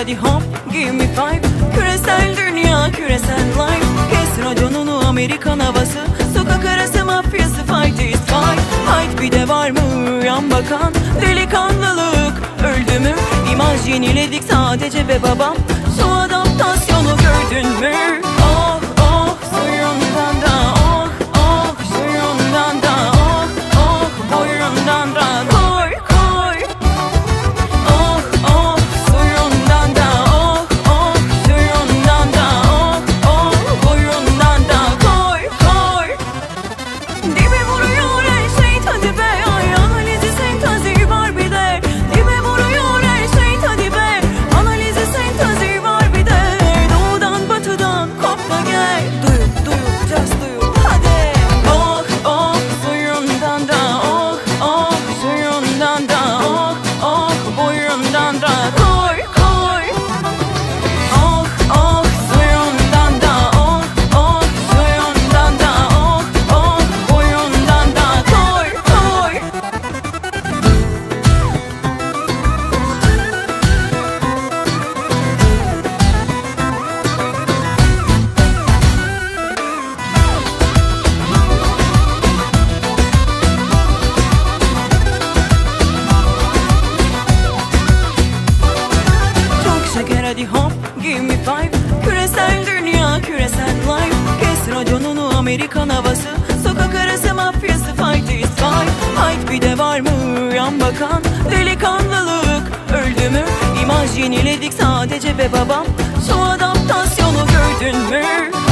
hadi hop give me five. Küresel dünya, küresel life. Kes raconunu, Amerikan havası. Sokak arası mafyası, fight is fight. Fight bir de var mı yan bakan? Delikanlılık öldü mü? İmaj yeniledik sadece be babam. Şu adaptasyonu gördün mü? Oh oh suyundan da oh oh suyundan da oh oh boyundan da koy koy. Oh oh suyundan da oh oh suyundan da oh oh boyundan da koy koy. Dibe vuruyor her şey hadi be ay analizi sentazi var bir de. Dibe vuruyor her şey hadi be analizi sentazi var bir de. Doğudan batıdan kop da gel. Duyup duyup just duyup hadi. Oh oh suyundan da oh oh suyundan da oh oh boyundan da koy koy. Oh oh suyundan da oh oh suyundan da oh oh boyundan da koy koy. Çok şeker hadi hop give me five. Küresel dünya, küresel life. Kes raconunu, Amerikan havası. Sokak arası mafyası, fight is fight. Fight bir de var mı yan bakan? Delikanlılık öldü mü? İmaj yeniledik sadece be babam. Şu adaptasyonu gördün mü?